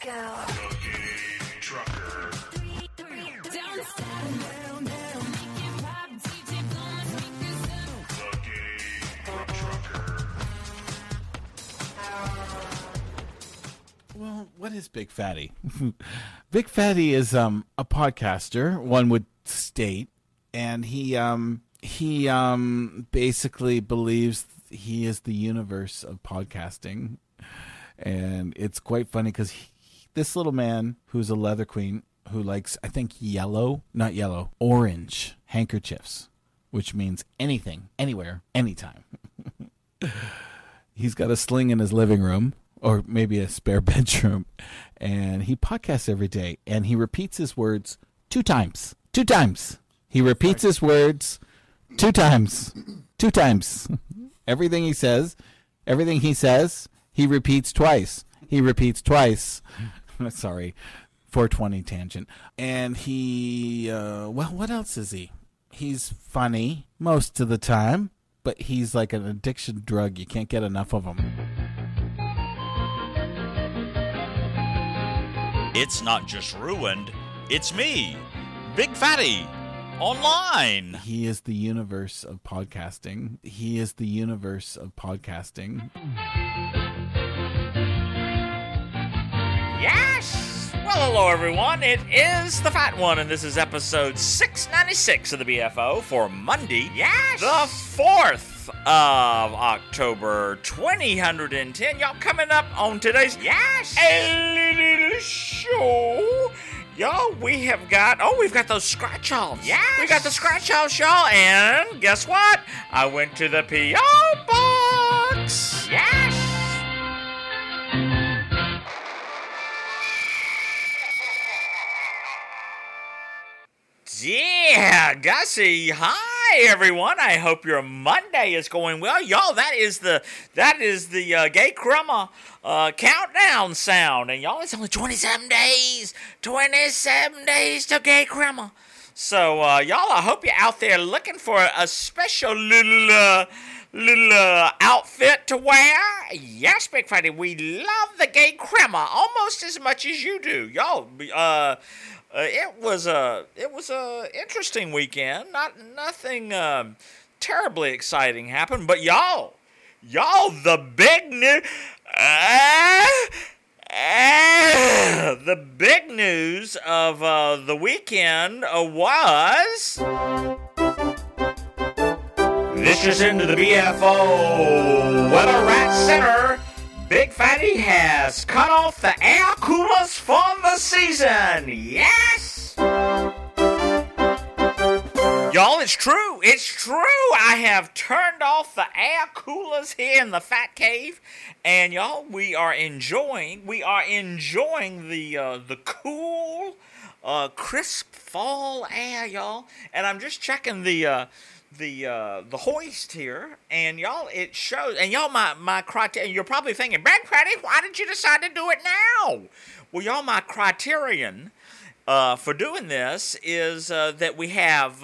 go. The Gay Trucker. Don't stop. The Gay Trucker. Well, what is Big Fatty? Big Fatty is a podcaster, one would state, and he basically believes he is the universe of podcasting. And it's quite funny because this little man who's a leather queen who likes, I think, orange handkerchiefs, which means anything, anywhere, anytime. He's got a sling in his living room, or maybe a spare bedroom, and he podcasts every day, and he repeats his words 2 times. 2 times. He repeats his words 2 times. 2 times. Everything he says, he repeats twice. He repeats twice. Sorry, 420 tangent. And he, what else is he? He's funny most of the time, but he's like an addiction drug. You can't get enough of him. It's not just ruined, it's me, Big Fatty, online. He is the universe of podcasting. He is the universe of podcasting. Yes! Well, hello everyone, it is the Fat One, and this is episode 696 of the BFO for Monday, the 4th of October, 2010. Y'all, coming up on today's a little show. Y'all, we've got those scratch-offs. Yes! We got the scratch-offs, y'all, and guess what? I went to the P.O. Box. Yes! Yeah, Gussie. Hi, everyone. I hope your Monday is going well, y'all. That is the Gay Crummer countdown sound, and y'all, it's only 27 days. 27 days to Gay Crummer. So, y'all, I hope you're out there looking for a special little outfit to wear. Yes, Big Fatty, we love the Gay Crummer almost as much as you do, y'all. It was a interesting weekend. Nothing terribly exciting happened, but y'all, the big news. The big news of the weekend was this is into the BFO Weather Rat Center. Big Fatty has cut off the air coolers for the season. Yes! Y'all, it's true. It's true. I have turned off the air coolers here in the Fat Cave. And y'all, we are enjoying the cool, crisp fall air, y'all. And I'm just checking the hoist here, and y'all, it shows, and y'all, my criteria, you're probably thinking, Big Fatty, why did you decide to do it now? Well, y'all, my criterion for doing this is that we have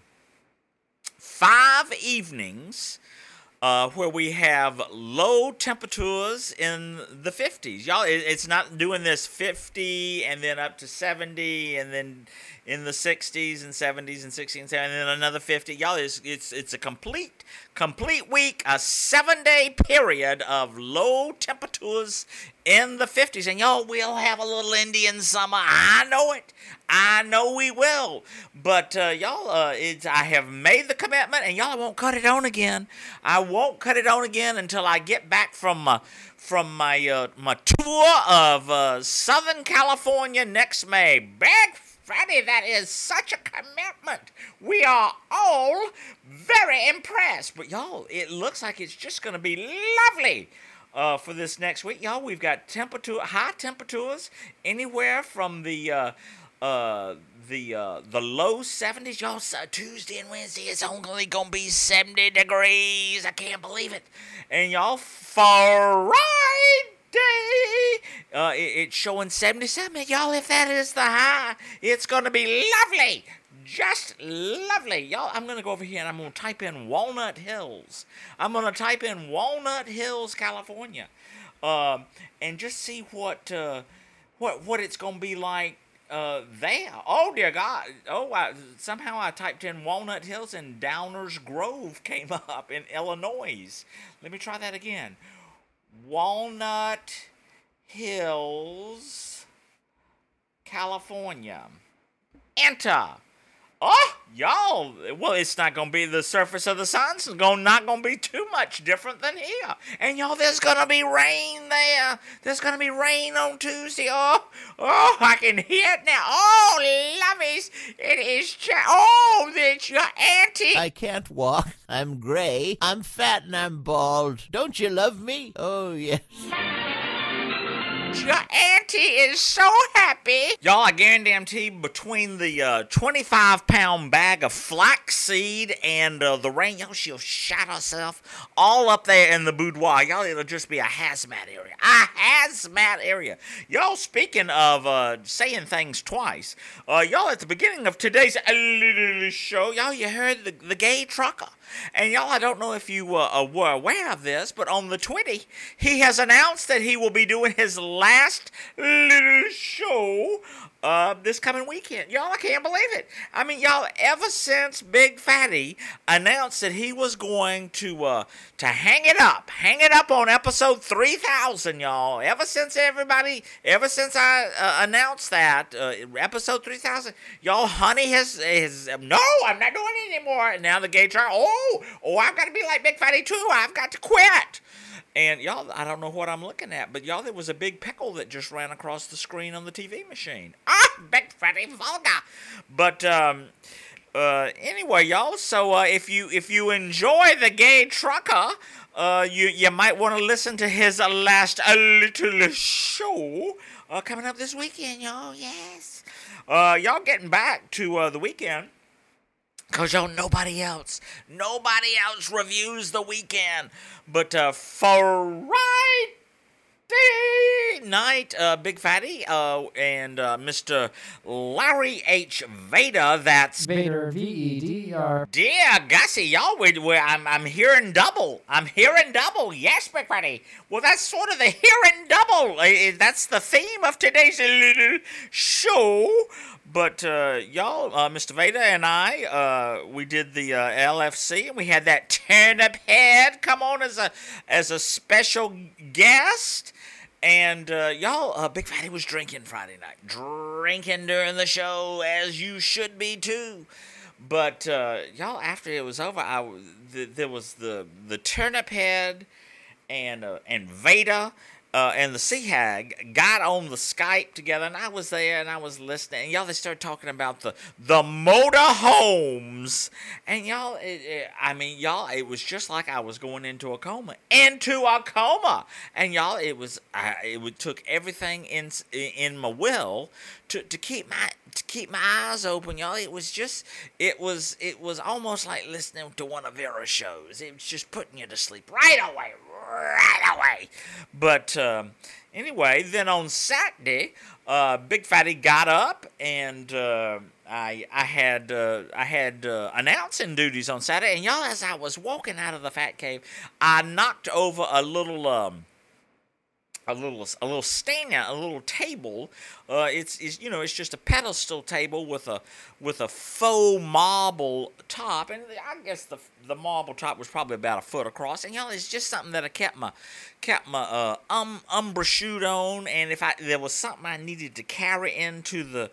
5 evenings where we have low temperatures in the 50s. Y'all, it's not doing this 50 and then up to 70 and then in the 60s and 70s and 60s and 70s and then another 50. Y'all, it's a complete week, a 7-day period of low temperatures in the 50s. And y'all, we'll have a little Indian summer. I know it. I know we will. But y'all, I have made the commitment, and y'all, I won't cut it on again. I won't cut it on again until I get back from my tour of Southern California next May. Big Fatty, that is such a commitment. We are all very impressed. But y'all, it looks like it's just going to be lovely for this next week. Y'all, we've got high temperatures anywhere from the low 70s. Y'all, Tuesday and Wednesday, it's only going to be 70 degrees. I can't believe it. And y'all, Friday, it's showing 77. Y'all, if that is the high, it's going to be lovely. Just lovely. Y'all, I'm going to go over here and I'm going to type in Walnut Hills. I'm going to type in Walnut Hills, California. And just see what what it's gonna be like there. Oh dear God! Somehow I typed in Walnut Hills and Downers Grove came up in Illinois. Let me try that again. Walnut Hills, California. Enter. Oh, y'all. Well, it's not going to be the surface of the sun. It's not going to be too much different than here. And y'all, there's going to be rain there. There's going to be rain on Tuesday. Oh, I can hear it now. Oh, lovies. It is it's your auntie. I can't walk. I'm gray. I'm fat and I'm bald. Don't you love me? Oh, yes. Your auntie is so happy. Y'all, I guarantee between the 25-pound bag of flaxseed and the rain, y'all, she'll shot herself all up there in the boudoir. Y'all, it'll just be a hazmat area. A hazmat area. Y'all, speaking of saying things twice, y'all, at the beginning of today's little show, y'all, you heard the gay trucker. And y'all, I don't know if you were aware of this, but on the 20th, he has announced that he will be doing his last little show this coming weekend. Y'all, I can't believe it. I mean, y'all, ever since Big Fatty announced that he was going to hang it up on episode 3000, y'all. Ever since I announced that episode 3000, y'all, honey has no, I'm not doing it anymore. And now the gay trial. I've got to be like Big Fatty too. I've got to quit. And y'all, I don't know what I'm looking at, but y'all, there was a big pickle that just ran across the screen on the TV machine. Big Fatty vulgar. But anyway, y'all, so if you enjoy the gay trucker, you might want to listen to his last little show coming up this weekend, y'all. Yes. Y'all getting back to the weekend. Because, y'all, nobody else reviews the weekend. But Friday night, Big Fatty and Mr. Larry H. Vader, that's Vader, V-E-D-E-R. Dear Gussie, y'all, I'm hearing double. Yes, Big Fatty. Well, that's sort of the hearing double. That's the theme of today's little show. But, y'all, Mr. Vader and I, we did the LFC, and we had that turnip head come on as a special guest. And, y'all, Big Fatty was drinking Friday night. Drinking during the show, as you should be, too. But, y'all, after it was over, there was the turnip head and Vader. And the Sea Hag got on the Skype together, and I was there, and I was listening. And y'all, they started talking about the motor homes, and y'all, it was just like I was going into a coma, and y'all, it took everything in my will to keep my eyes open, y'all. It was almost like listening to one of Vera's shows. It was just putting you to sleep right away. But anyway, then on Saturday, Big Fatty got up, and I had announcing duties on Saturday. And y'all, as I was walking out of the Fat Cave, I knocked over a little stand, a little table. It's just a pedestal table with a faux marble top, and I guess the marble top was probably about a foot across. And y'all, it's just something that I kept my umbra chute on, and if there was something I needed to carry into the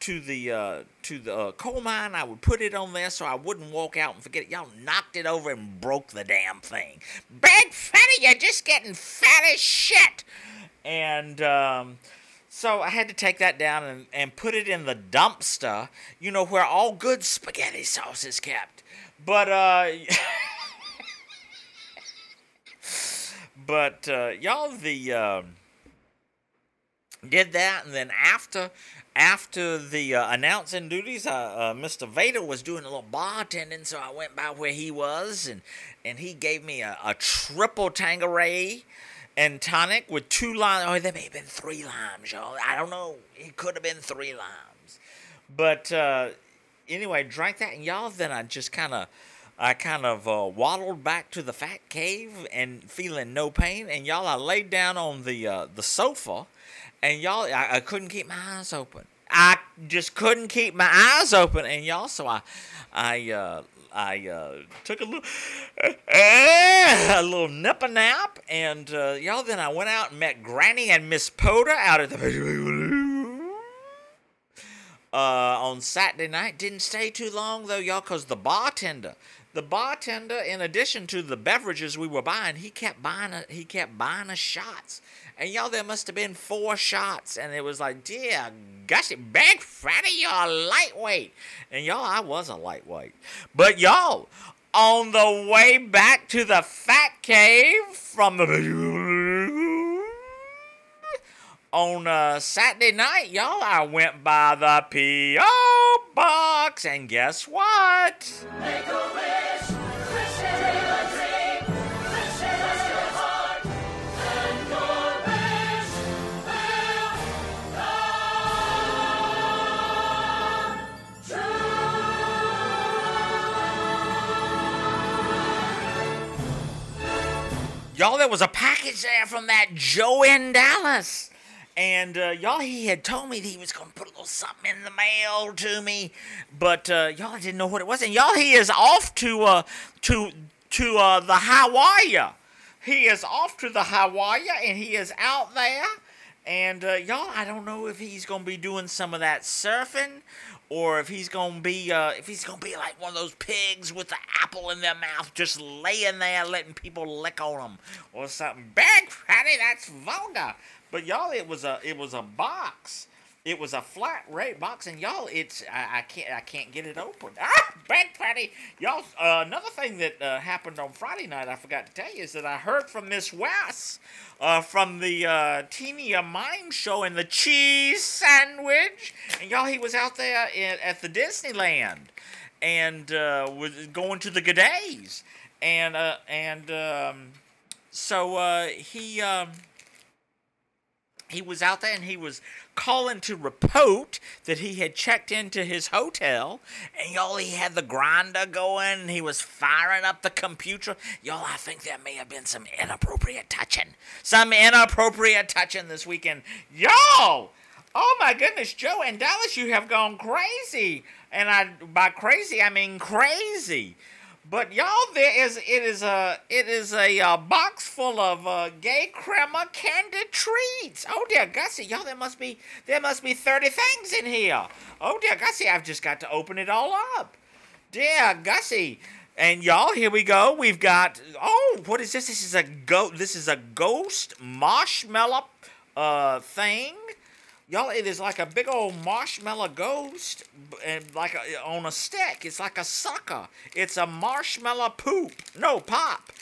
coal mine, I would put it on there so I wouldn't walk out and forget it. Y'all knocked it over and broke the damn thing. Big Fatty, you're just getting fat as shit. And so I had to take that down and put it in the dumpster, where all good spaghetti sauce is kept. But y'all, did that, and then after the announcing duties, Mr. Vader was doing a little bartending, so I went by where he was, and he gave me a triple Tanqueray and tonic with 2 limes. Oh, there may have been 3 limes, y'all. I don't know. It could have been 3 limes. But anyway, drank that, and y'all, then I just kind of I kind of waddled back to the fat cave and feeling no pain. And y'all, I laid down on the sofa, and y'all, I couldn't keep my eyes open. I just couldn't keep my eyes open, and y'all, so I took a little nipper nap, and y'all, then I went out and met Granny and Miss Poda out at the on Saturday night. Didn't stay too long though, y'all, cause the bartender, in addition to the beverages we were buying, he kept buying us shots. And y'all, there must have been 4 shots, and it was like, dear gushy, Big Fatty, you're a lightweight. And y'all, I was a lightweight. But y'all, on the way back to the fat cave from the on Saturday night, y'all, I went by the P.O. box, and guess what? Make a wish, wish it a dream, wish it as your heart, and your wish will come true. Y'all, there was a package there from that Joe in Dallas. And, y'all, he had told me that he was going to put a little something in the mail to me. But, y'all, I didn't know what it was. And, y'all, he is off to the Hawaii. He is off to the Hawaii, and he is out there. And, y'all, I don't know if he's going to be doing some of that surfing, or if he's going to be like one of those pigs with the apple in their mouth, just laying there letting people lick on them, or something. Big Fatty, that's vulgar. But y'all, it was a box. It was a flat rate box, and y'all, I can't get it open. Big Fatty, y'all. Another thing that happened on Friday night, I forgot to tell you, is that I heard from Miss West from the Teeny Mime Show and the Cheese Sandwich, and y'all, he was out there at the Disneyland, and was going to the G'days, so he was out there, and he was calling to report that he had checked into his hotel, and y'all, he had the grinder going, and he was firing up the computer. Y'all, I think there may have been some inappropriate touching this weekend. Y'all, oh my goodness, Joe and Dallas, you have gone crazy, and by crazy I mean crazy. But y'all, it is a box full of gay crema candy treats. Oh dear Gussie, y'all, there must be 30 things in here. Oh dear Gussie, I've just got to open it all up. Dear Gussie, and y'all, here we go. We've got, what is this? This is a ghost marshmallow thing. Y'all, it is like a big old marshmallow ghost, and on a stick. It's like a sucker. It's a marshmallow pop.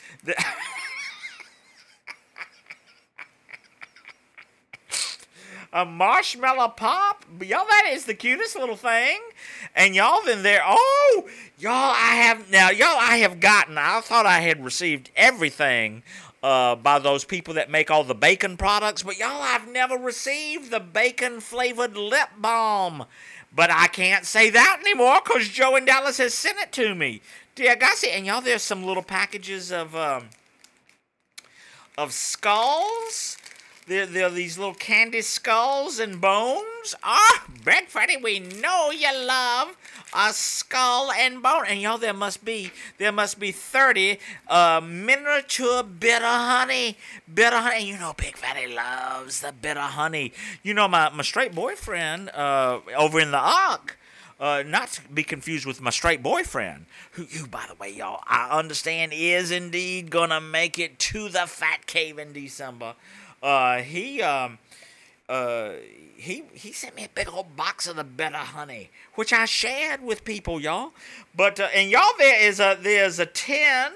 A marshmallow pop. Y'all, that is the cutest little thing. And y'all, then there. Oh, y'all, I have gotten. I thought I had received everything by those people that make all the bacon products, but y'all, I've never received the bacon-flavored lip balm. But I can't say that anymore, because Joe in Dallas has sent it to me. Dear Gussie, and y'all, there's some little packages of skulls. There are these little candy skulls and bones. Big Fatty, we know you love a skull and bone. And y'all, there must be 30 miniature bitter honey. And you know Big Fatty loves the bitter honey. You know, my straight boyfriend over in the Ark, not to be confused with my straight boyfriend, who, by the way, y'all, I understand is indeed gonna make it to the Fat Cave in December. He sent me a big old box of the bitter honey, which I shared with people, y'all. But and y'all, there's a tin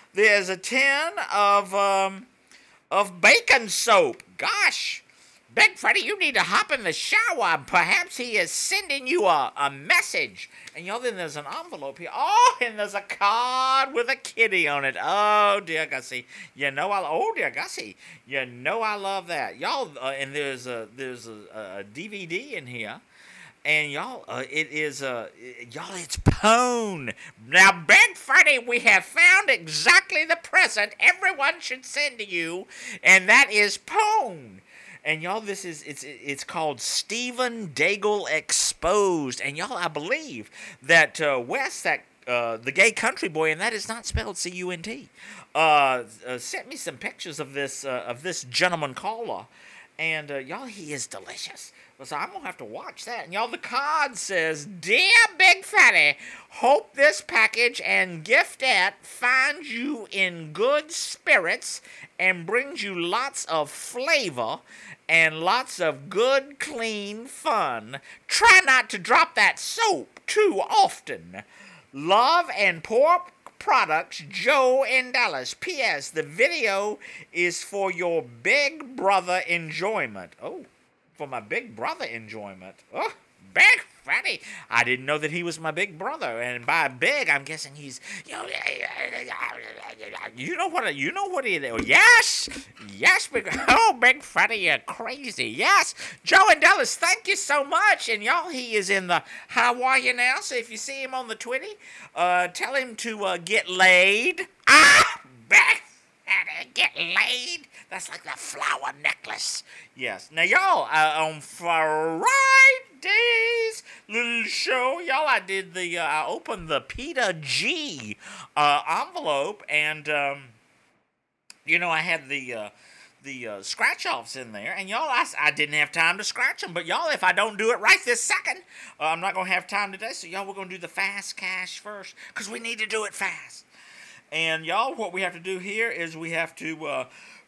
of baking soap. Gosh, Big Freddy, you need to hop in the shower. Perhaps he is sending you a message. And y'all, then there's an envelope here. Oh, and there's a card with a kitty on it. Oh, dear Gussie. Dear Gussie. I love that. Y'all, and there's a DVD in here. And y'all, y'all, it's pone. Now, Big Freddy, we have found exactly the present everyone should send to you, and that is pone. And y'all, it's called Stephen Daigle Exposed. And y'all, I believe that Wes, the gay country boy, and that is not spelled C-U-N-T, sent me some pictures of this gentleman caller. And y'all, he is delicious. So I'm going to have to watch that. And y'all, the card says, Dear Big Fatty, hope this package and giftette finds you in good spirits and brings you lots of flavor and lots of good, clean fun. Try not to drop that soap too often. Love and pork products, Joe in Dallas. P.S. The video is for your big brother enjoyment. Oh, for my big brother enjoyment. Oh, Big Fatty. I didn't know that he was my big brother, and by big, I'm guessing he's, you know what he is. Yes, Big Fatty, you're crazy. Yes, Joe in Dallas, thank you so much. And y'all, he is in the How Are You Now, so if you see him on the Twitty, tell him to get laid. Big Fatty, get laid. That's like that flower necklace. Yes. Now, y'all, on Friday's little show, y'all, I opened the Peter G envelope, and, I had the scratch-offs in there, and y'all, I didn't have time to scratch them, but y'all, if I don't do it right this second, I'm not going to have time today, so y'all, we're going to do the fast cash first, because we need to do it fast. And y'all, what we have to do here is we have to,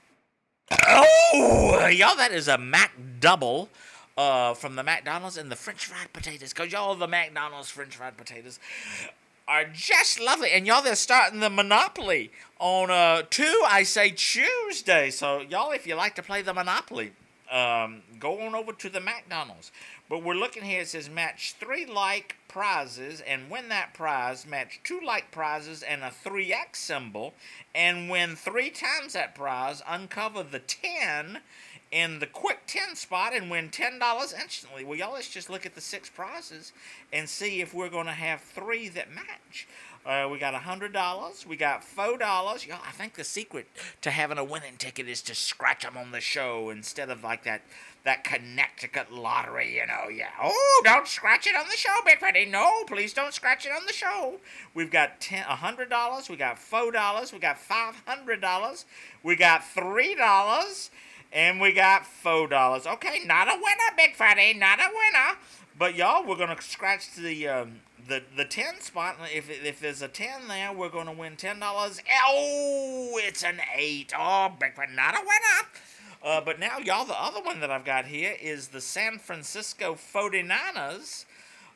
y'all, that is a Mac Double from the McDonald's and the French fried potatoes. Because y'all, the McDonald's French fried potatoes are just lovely. And y'all, they're starting the Monopoly on Tuesday. So y'all, if you like to play the Monopoly, go on over to the McDonald's. But we're looking here, it says match 3 like prizes and win that prize. Match 2 like prizes and a 3X symbol. And win 3 times that prize. Uncover the 10 in the quick 10 spot and win $10 instantly. Well, y'all, let's just look at the 6 prizes and see if we're going to have 3 that match. We got $100. We got $4. Y'all, I think the secret to having a winning ticket is to scratch them on the show instead of like that Connecticut lottery, yeah. Oh, don't scratch it on the show, Big Freddy. No, please don't scratch it on the show. We've got $100. We got $4. We got $500. We got $3. And we got $4. Okay, not a winner, Big Freddy. Not a winner. But y'all, we're gonna scratch the 10 spot. If there's a 10 there, we're gonna win $10. Oh, it's an 8. Oh, Big Freddy, not a winner. But now, y'all, the other one that I've got here is the San Francisco 49ers.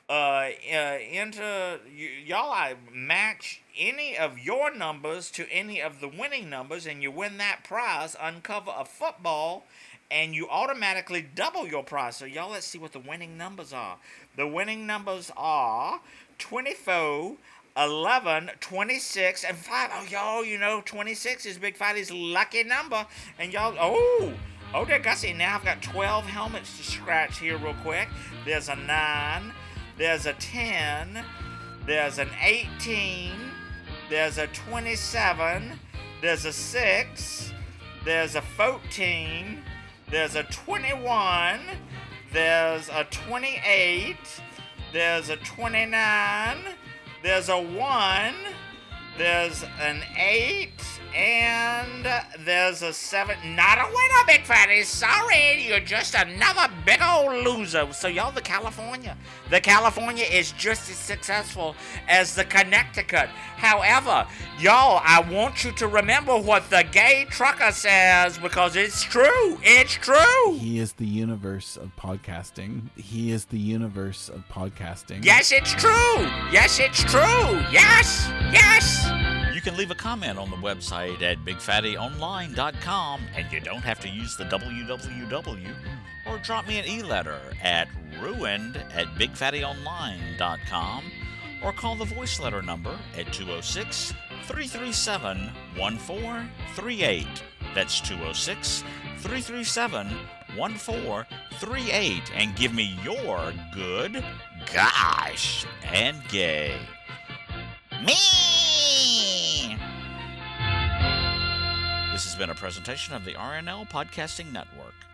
Y'all, I match any of your numbers to any of the winning numbers, and you win that prize. Uncover a football, and you automatically double your prize. So, y'all, let's see what the winning numbers are. The winning numbers are 24, 11, 26, and 5. Oh, y'all, 26 is Big Fatty's lucky number. And y'all, oh, there, Gussie. Now I've got 12 helmets to scratch here real quick. There's a 9, there's a 10, there's an 18, there's a 27, there's a 6, there's a 14, there's a 21, there's a 28, there's a 29, there's a 1, there's an 8, and there's a 7. Not a winner, Big Fatty. Sorry, you're just another big old loser. So, y'all, the California is just as successful as the Connecticut. However, y'all, I want you to remember what the gay trucker says, because it's true. It's true. He is the universe of podcasting. Yes, it's true. Yes, it's true. Yes. You can leave a comment on the website at BigFattyOnline.com, and you don't have to use the www, or drop me an e-letter at ruined@BigFattyOnline.com, or call the voice letter number at 206-337-1438. That's 206-337-1438. 1438 and give me your good, gosh, and gay. Me! This has been a presentation of the RNL Podcasting Network.